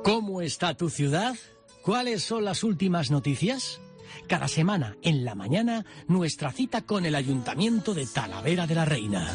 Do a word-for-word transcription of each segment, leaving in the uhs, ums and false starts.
¿Cómo está tu ciudad? ¿Cuáles son las últimas noticias? Cada semana, en la mañana, nuestra cita con el Ayuntamiento de Talavera de la Reina.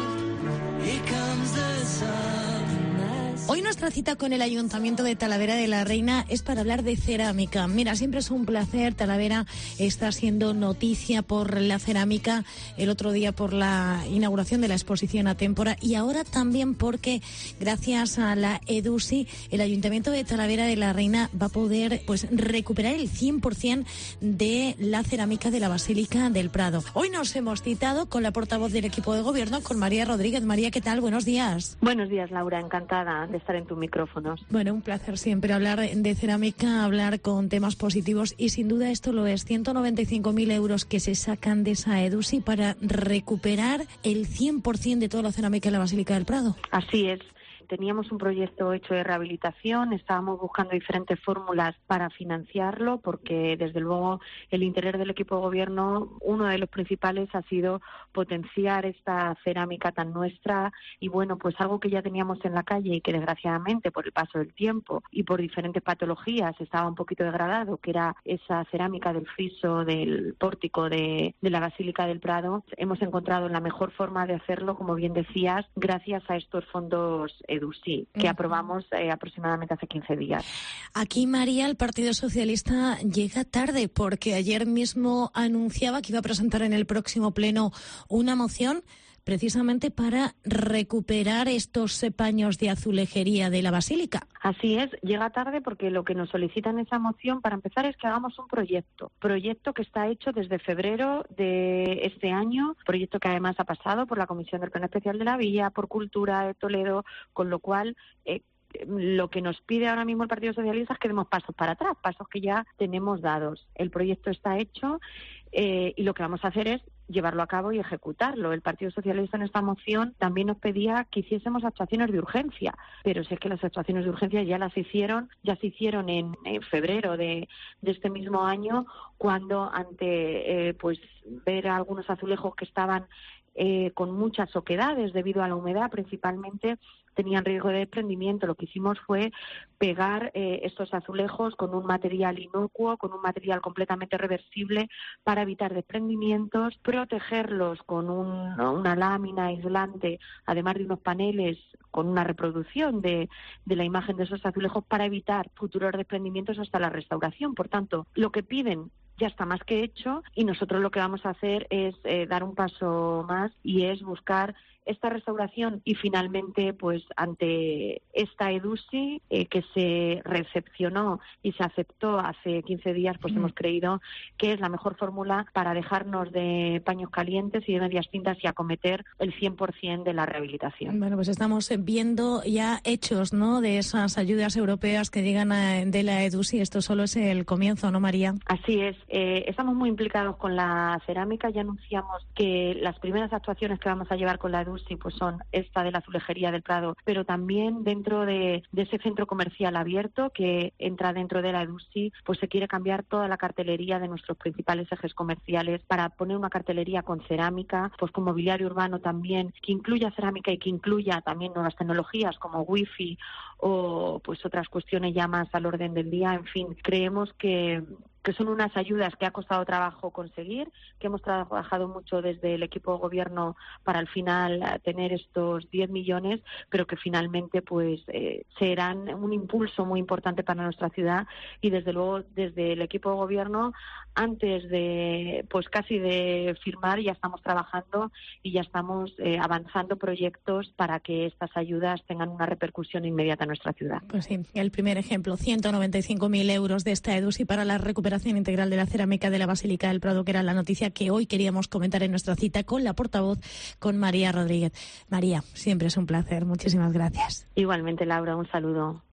Hoy nuestra cita con el Ayuntamiento de Talavera de la Reina es para hablar de cerámica. Mira, siempre es un placer. Talavera está siendo noticia por la cerámica, el otro día por la inauguración de la exposición Atémpora y ahora también porque gracias a la EDUSI el Ayuntamiento de Talavera de la Reina va a poder pues recuperar el cien por ciento de la cerámica de la Basílica del Prado. Hoy nos hemos citado con la portavoz del equipo de gobierno, con María Rodríguez. María, ¿qué tal? Buenos días. Buenos días, Laura. Encantada de estar en tus micrófonos. Bueno, un placer siempre hablar de cerámica, hablar con temas positivos y sin duda esto lo es. ciento noventa y cinco mil euros que se sacan de esa EDUSI para recuperar el cien por ciento de toda la cerámica en la Basílica del Prado. Así es. Teníamos un proyecto hecho de rehabilitación, estábamos buscando diferentes fórmulas para financiarlo, porque desde luego el interés del equipo de gobierno, uno de los principales ha sido potenciar esta cerámica tan nuestra y bueno, pues algo que ya teníamos en la calle y que desgraciadamente por el paso del tiempo y por diferentes patologías estaba un poquito degradado, que era esa cerámica del friso, del pórtico de, de la Basílica del Prado. Hemos encontrado la mejor forma de hacerlo, como bien decías, gracias a estos fondos EDUSI, que uh-huh. aprobamos eh, aproximadamente hace quince días. Aquí, María, el Partido Socialista llega tarde porque ayer mismo anunciaba que iba a presentar en el próximo pleno una moción precisamente para recuperar estos paños de azulejería de la Basílica. Así es, llega tarde porque lo que nos solicitan esa moción, para empezar, es que hagamos un proyecto. Proyecto que está hecho desde febrero de este año, proyecto que además ha pasado por la Comisión del Pleno Especial de la Villa, por Cultura de Toledo, con lo cual Eh, lo que nos pide ahora mismo el Partido Socialista es que demos pasos para atrás, pasos que ya tenemos dados. El proyecto está hecho eh, y lo que vamos a hacer es llevarlo a cabo y ejecutarlo. El Partido Socialista en esta moción también nos pedía que hiciésemos actuaciones de urgencia, pero si es que las actuaciones de urgencia ya las hicieron, ya se hicieron en, en febrero de, de este mismo año, cuando ante eh, pues ver a algunos azulejos que estaban eh, con muchas oquedades debido a la humedad principalmente, tenían riesgo de desprendimiento. Lo que hicimos fue pegar eh, estos azulejos con un material inocuo, con un material completamente reversible para evitar desprendimientos, protegerlos con un, ¿no? una lámina aislante, además de unos paneles con una reproducción de, de la imagen de esos azulejos para evitar futuros desprendimientos hasta la restauración. Por tanto, lo que piden ya está más que hecho y nosotros lo que vamos a hacer es eh, dar un paso más y es buscar esta restauración y finalmente, pues ante esta EDUSI eh, que se recepcionó y se aceptó hace quince días, pues mm. hemos creído que es la mejor fórmula para dejarnos de paños calientes y de medias tintas y acometer el cien por ciento de la rehabilitación. Bueno, pues estamos viendo ya hechos, ¿no?, de esas ayudas europeas que llegan a, de la EDUSI. Esto solo es el comienzo, ¿no, María? Así es. Eh, estamos muy implicados con la cerámica. Ya anunciamos que las primeras actuaciones que vamos a llevar con la EDUSI pues son esta de la azulejería del Prado, pero también dentro de, de ese centro comercial abierto que entra dentro de la EDUSI, pues se quiere cambiar toda la cartelería de nuestros principales ejes comerciales para poner una cartelería con cerámica, pues con mobiliario urbano también, que incluya cerámica y que incluya también nuevas tecnologías como wifi o pues otras cuestiones ya más al orden del día. En fin, creemos que que son unas ayudas que ha costado trabajo conseguir, que hemos trabajado mucho desde el equipo de gobierno para al final tener estos diez millones, pero que finalmente pues eh, serán un impulso muy importante para nuestra ciudad y desde luego desde el equipo de gobierno antes de pues casi de firmar ya estamos trabajando y ya estamos eh, avanzando proyectos para que estas ayudas tengan una repercusión inmediata en nuestra ciudad. Pues sí, el primer ejemplo, ciento noventa y cinco mil euros de esta EDUSI para la recuperación integral de la cerámica de la Basílica del Prado, que era la noticia que hoy queríamos comentar en nuestra cita con la portavoz, con María Rodríguez. María, siempre es un placer. Muchísimas gracias. Igualmente, Laura, un saludo.